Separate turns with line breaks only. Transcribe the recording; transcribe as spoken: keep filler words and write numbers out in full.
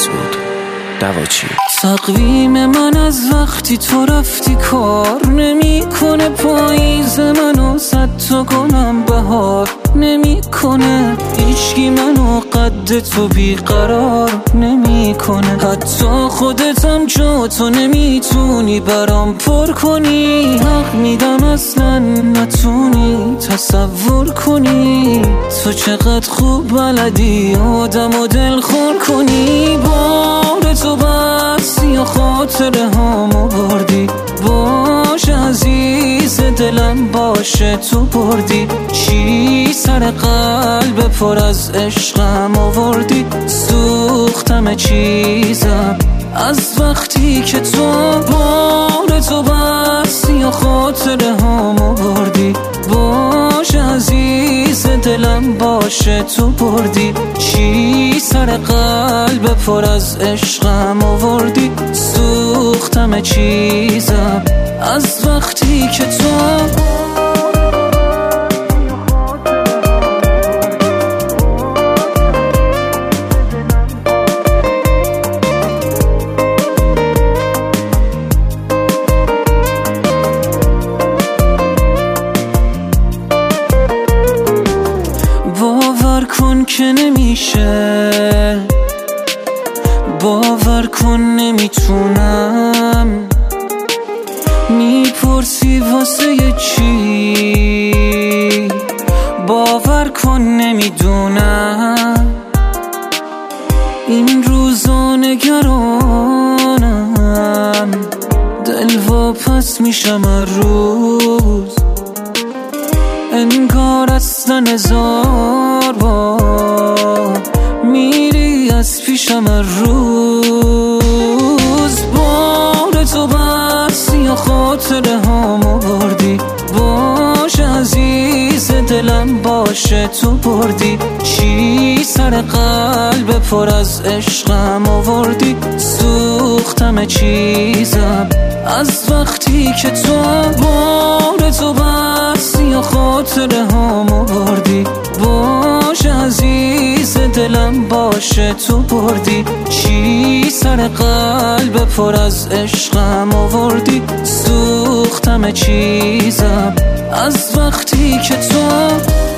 مسعود دواچی.
تقویم من از وقتی تو رفتی کار نمیکنه، پاییز منو زد تا کنم بهار نمیکنه، هیچکی منو قد تو بیقرار نمیکنه، حتی خودتم جا تو نمیتونی برام پر کنی، حق میدم اصلا نتونی تصور کنی، تو چقدر خوب بلدی آدم و دل خور کنی، بار تو بس یا خاطره هامو بردی، باش عزیز دلم باشه تو بردی، چی سر قلب پر از عشقم آوردی، سوختم چیزم از وقتی که تو بار تو بس یا خاطره هامو بردی، باش عزیز دلم باشه تو بردی، چی سر قلب پر از عشقم آوردی، سوختم چیزم از وقتی که تو باور کن که نمیشه، باور کن نمیتونم، میپرسی واسه چی، باور کن نمیدونم، این روزا نگرانم، دل واپس میشم هر روز، انگار اصلا هزار بار میری از پیشم هر روز، بار تو بس یا خاطره هامو بردی، باش عزیز دلم باشه تو بردی، چی سر قلب پر از عشقم آوردی، سوختم چیزم از وقتی که تو بار تو بس یا خاطره هامو بردی، باش عزیز دلم باشه تو بردی، چی سر قلب پر از عشقم آوردی، سوختم چیزم از وقتی که تو